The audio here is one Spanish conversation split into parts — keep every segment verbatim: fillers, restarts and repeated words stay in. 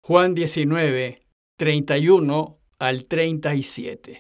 Juan diecinueve, treinta y uno al treinta y siete.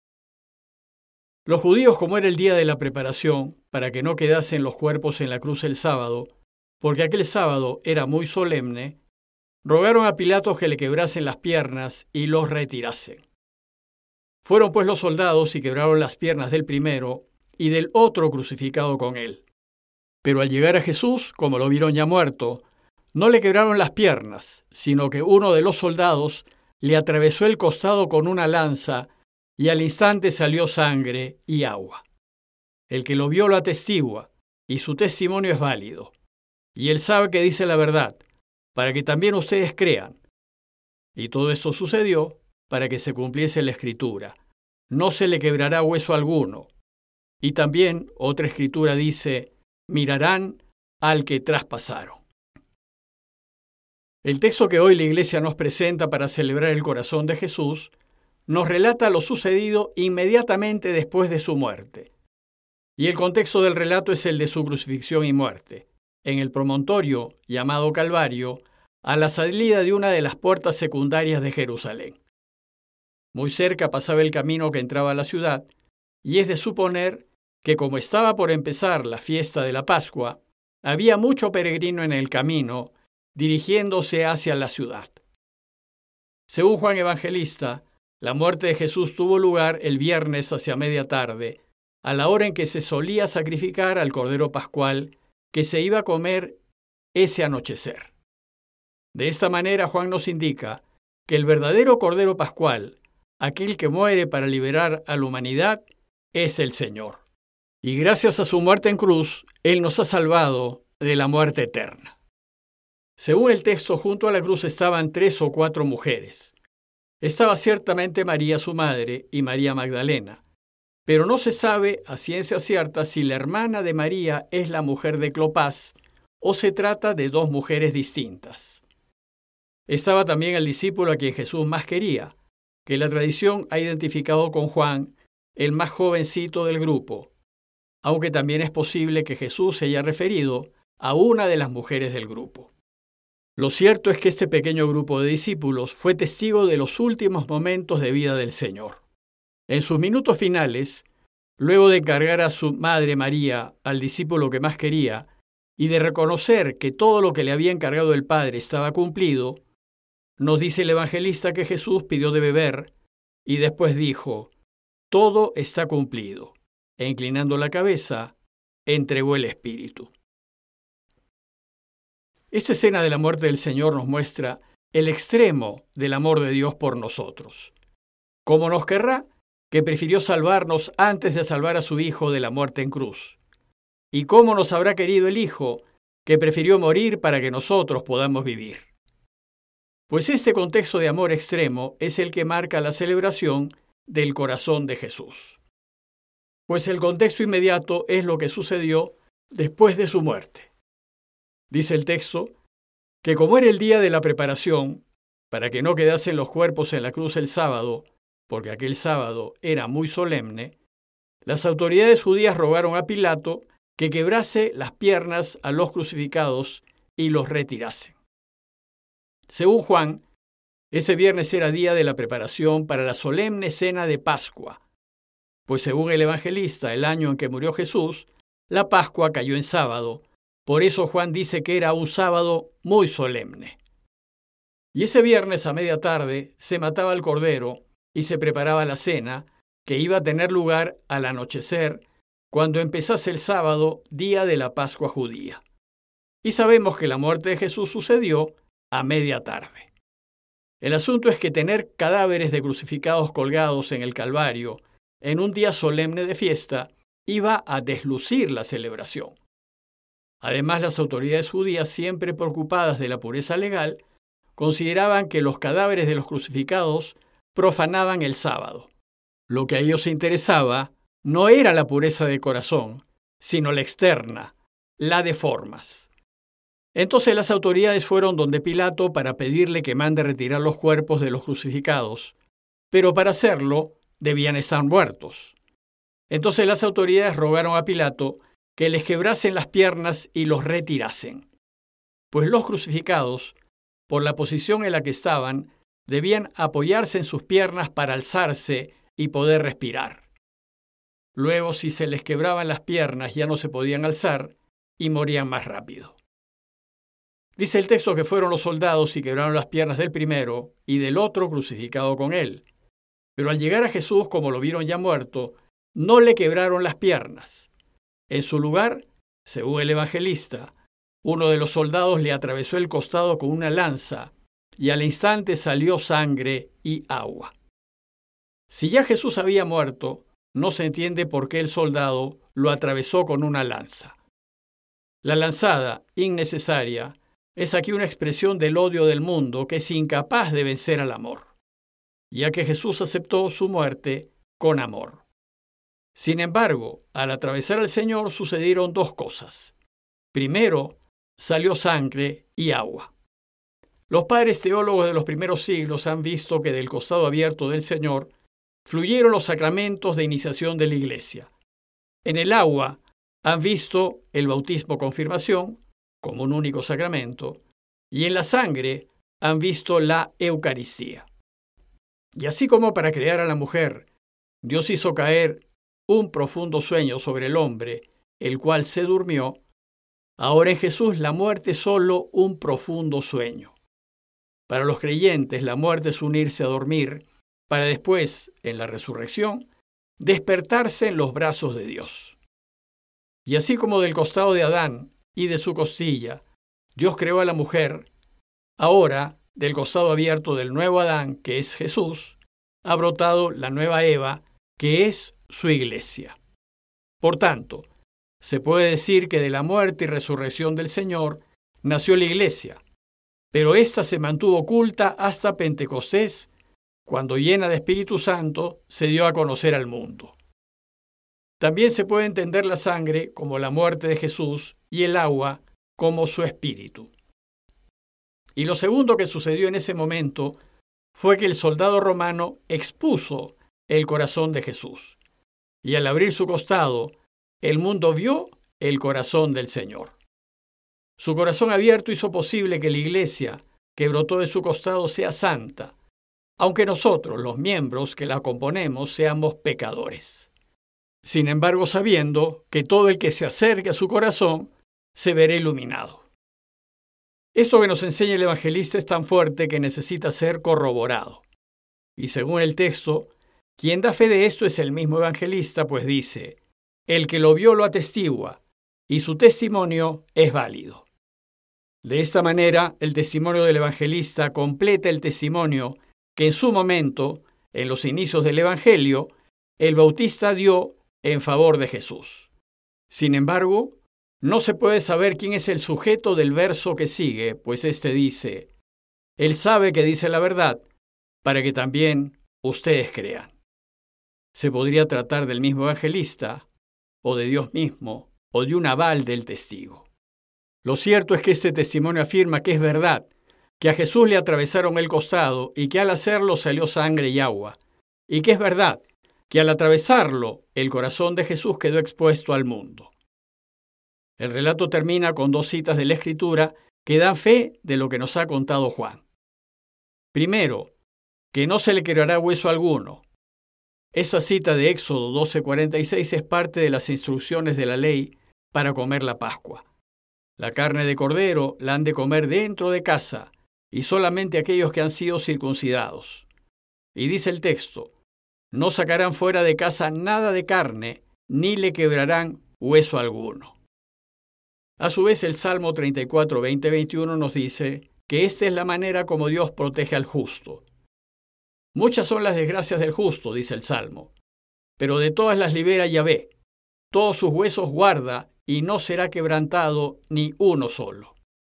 Los judíos, como era el día de la preparación, para que no quedasen los cuerpos en la cruz el sábado, porque aquel sábado era muy solemne, rogaron a Pilato que le quebrasen las piernas y los retirasen. Fueron pues los soldados y quebraron las piernas del primero y del otro crucificado con él. Pero al llegar a Jesús, como lo vieron ya muerto, no le quebraron las piernas, sino que uno de los soldados le atravesó el costado con una lanza y al instante salió sangre y agua. El que lo vio lo atestigua, y su testimonio es válido. Y él sabe que dice la verdad, para que también ustedes crean. Y todo esto sucedió para que se cumpliese la escritura. No se le quebrará hueso alguno. Y también otra escritura dice, mirarán al que traspasaron. El texto que hoy la Iglesia nos presenta para celebrar el corazón de Jesús nos relata lo sucedido inmediatamente después de su muerte. Y el contexto del relato es el de su crucifixión y muerte, en el promontorio llamado Calvario, a la salida de una de las puertas secundarias de Jerusalén. Muy cerca pasaba el camino que entraba a la ciudad, y es de suponer que como estaba por empezar la fiesta de la Pascua, había mucho peregrino en el camino, dirigiéndose hacia la ciudad. Según Juan Evangelista, la muerte de Jesús tuvo lugar el viernes hacia media tarde, a la hora en que se solía sacrificar al Cordero Pascual que se iba a comer ese anochecer. De esta manera, Juan nos indica que el verdadero Cordero Pascual, aquel que muere para liberar a la humanidad, es el Señor. Y gracias a su muerte en cruz, Él nos ha salvado de la muerte eterna. Según el texto, junto a la cruz estaban tres o cuatro mujeres. Estaba ciertamente María su madre y María Magdalena, pero no se sabe a ciencia cierta si la hermana de María es la mujer de Clopas o se trata de dos mujeres distintas. Estaba también el discípulo a quien Jesús más quería, que la tradición ha identificado con Juan, el más jovencito del grupo, aunque también es posible que Jesús se haya referido a una de las mujeres del grupo. Lo cierto es que este pequeño grupo de discípulos fue testigo de los últimos momentos de vida del Señor. En sus minutos finales, luego de encargar a su madre María al discípulo que más quería y de reconocer que todo lo que le había encargado el Padre estaba cumplido, nos dice el evangelista que Jesús pidió de beber y después dijo, todo está cumplido, e inclinando la cabeza, entregó el espíritu. Esta escena de la muerte del Señor nos muestra el extremo del amor de Dios por nosotros. ¿Cómo nos querrá? Que prefirió salvarnos antes de salvar a su Hijo de la muerte en cruz. ¿Y cómo nos habrá querido el Hijo? Que prefirió morir para que nosotros podamos vivir. Pues este contexto de amor extremo es el que marca la celebración del corazón de Jesús. Pues el contexto inmediato es lo que sucedió después de su muerte. Dice el texto que como era el día de la preparación, para que no quedasen los cuerpos en la cruz el sábado, porque aquel sábado era muy solemne, las autoridades judías rogaron a Pilato que quebrase las piernas a los crucificados y los retirase. Según Juan, ese viernes era día de la preparación para la solemne cena de Pascua, pues según el evangelista, el año en que murió Jesús, la Pascua cayó en sábado. Por eso Juan dice que era un sábado muy solemne. Y ese viernes a media tarde se mataba el cordero y se preparaba la cena, que iba a tener lugar al anochecer, cuando empezase el sábado, día de la Pascua judía. Y sabemos que la muerte de Jesús sucedió a media tarde. El asunto es que tener cadáveres de crucificados colgados en el Calvario en un día solemne de fiesta iba a deslucir la celebración. Además, las autoridades judías, siempre preocupadas de la pureza legal, consideraban que los cadáveres de los crucificados profanaban el sábado. Lo que a ellos se interesaba no era la pureza de corazón, sino la externa, la de formas. Entonces las autoridades fueron donde Pilato para pedirle que mande retirar los cuerpos de los crucificados, pero para hacerlo debían estar muertos. Entonces las autoridades rogaron a Pilato que les quebrasen las piernas y los retirasen, pues los crucificados por la posición en la que estaban, debían apoyarse en sus piernas para alzarse y poder respirar. Luego, si se les quebraban las piernas, ya no se podían alzar y morían más rápido. Dice el texto que fueron los soldados y quebraron las piernas del primero y del otro crucificado con él. Pero al llegar a Jesús, como lo vieron ya muerto, no le quebraron las piernas. En su lugar, según el evangelista, uno de los soldados le atravesó el costado con una lanza y al instante salió sangre y agua. Si ya Jesús había muerto, no se entiende por qué el soldado lo atravesó con una lanza. La lanzada, innecesaria, es aquí una expresión del odio del mundo que es incapaz de vencer al amor, ya que Jesús aceptó su muerte con amor. Sin embargo, al atravesar al Señor sucedieron dos cosas. Primero, salió sangre y agua. Los padres teólogos de los primeros siglos han visto que del costado abierto del Señor fluyeron los sacramentos de iniciación de la Iglesia. En el agua han visto el bautismo-confirmación como un único sacramento, y en la sangre han visto la Eucaristía. Y así como para crear a la mujer, Dios hizo caer un profundo sueño sobre el hombre, el cual se durmió, ahora en Jesús la muerte es solo un profundo sueño. Para los creyentes, la muerte es unirse a dormir, para después, en la resurrección, despertarse en los brazos de Dios. Y así como del costado de Adán y de su costilla, Dios creó a la mujer, ahora, del costado abierto del nuevo Adán, que es Jesús, ha brotado la nueva Eva, que es su iglesia. Por tanto, se puede decir que de la muerte y resurrección del Señor nació la iglesia, pero ésta se mantuvo oculta hasta Pentecostés, cuando llena de Espíritu Santo se dio a conocer al mundo. También se puede entender la sangre como la muerte de Jesús y el agua como su espíritu. Y lo segundo que sucedió en ese momento fue que el soldado romano expuso el corazón de Jesús. Y al abrir su costado, el mundo vio el corazón del Señor. Su corazón abierto hizo posible que la iglesia que brotó de su costado sea santa, aunque nosotros, los miembros que la componemos, seamos pecadores. Sin embargo, sabiendo que todo el que se acerque a su corazón se verá iluminado. Esto que nos enseña el evangelista es tan fuerte que necesita ser corroborado. Y según el texto, quien da fe de esto es el mismo evangelista, pues dice, el que lo vio lo atestigua, y su testimonio es válido. De esta manera, el testimonio del evangelista completa el testimonio que en su momento, en los inicios del Evangelio, el Bautista dio en favor de Jesús. Sin embargo, no se puede saber quién es el sujeto del verso que sigue, pues éste dice, Él sabe que dice la verdad, para que también ustedes crean. Se podría tratar del mismo evangelista, o de Dios mismo, o de un aval del testigo. Lo cierto es que este testimonio afirma que es verdad, que a Jesús le atravesaron el costado y que al hacerlo salió sangre y agua, y que es verdad, que al atravesarlo el corazón de Jesús quedó expuesto al mundo. El relato termina con dos citas de la Escritura que dan fe de lo que nos ha contado Juan. Primero, que no se le quebrará hueso alguno. Esa cita de Éxodo doce cuarenta y seis es parte de las instrucciones de la ley para comer la Pascua. La carne de cordero la han de comer dentro de casa, y solamente aquellos que han sido circuncidados. Y dice el texto, no sacarán fuera de casa nada de carne, ni le quebrarán hueso alguno. A su vez, el Salmo treinta y cuatro, veinte, veintiuno nos dice que esta es la manera como Dios protege al justo. Muchas son las desgracias del justo, dice el Salmo, pero de todas las libera Yahvé. Todos sus huesos guarda y no será quebrantado ni uno solo.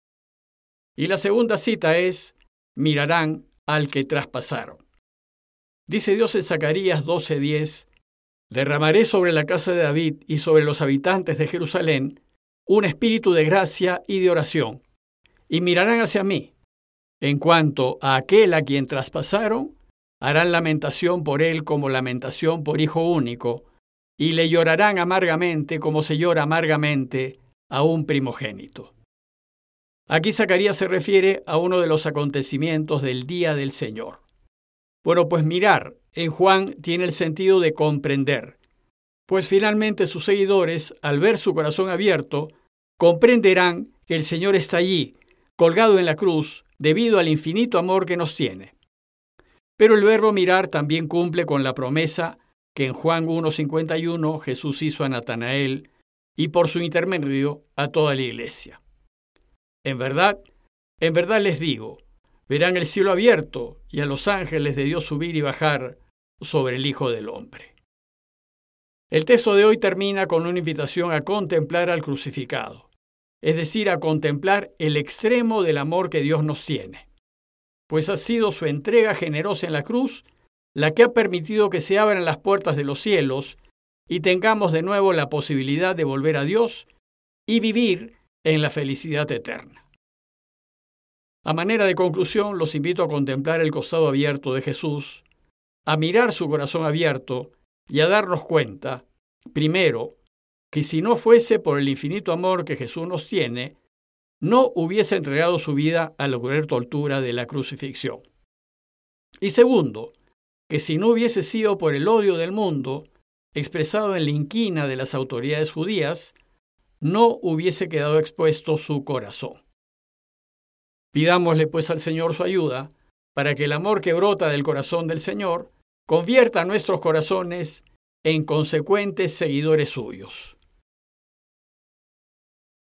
Y la segunda cita es, mirarán al que traspasaron. Dice Dios en Zacarías doce diez, derramaré sobre la casa de David y sobre los habitantes de Jerusalén un espíritu de gracia y de oración, y mirarán hacia mí. En cuanto a aquel a quien traspasaron, harán lamentación por él como lamentación por hijo único, y le llorarán amargamente como se llora amargamente a un primogénito. Aquí Zacarías se refiere a uno de los acontecimientos del día del Señor. Bueno, pues mirar en Juan tiene el sentido de comprender, pues finalmente sus seguidores, al ver su corazón abierto, comprenderán que el Señor está allí, colgado en la cruz, debido al infinito amor que nos tiene. Pero el verbo mirar también cumple con la promesa que en Juan uno cincuenta y uno Jesús hizo a Natanael y por su intermedio a toda la iglesia. En verdad, en verdad les digo, verán el cielo abierto y a los ángeles de Dios subir y bajar sobre el Hijo del Hombre. El texto de hoy termina con una invitación a contemplar al crucificado, es decir, a contemplar el extremo del amor que Dios nos tiene, pues ha sido su entrega generosa en la cruz la que ha permitido que se abran las puertas de los cielos y tengamos de nuevo la posibilidad de volver a Dios y vivir en la felicidad eterna. A manera de conclusión, los invito a contemplar el costado abierto de Jesús, a mirar su corazón abierto y a darnos cuenta, primero, que si no fuese por el infinito amor que Jesús nos tiene, no hubiese entregado su vida a la cruel tortura de la crucifixión. Y segundo, que si no hubiese sido por el odio del mundo, expresado en la inquina de las autoridades judías, no hubiese quedado expuesto su corazón. Pidámosle pues al Señor su ayuda para que el amor que brota del corazón del Señor convierta nuestros corazones en consecuentes seguidores suyos.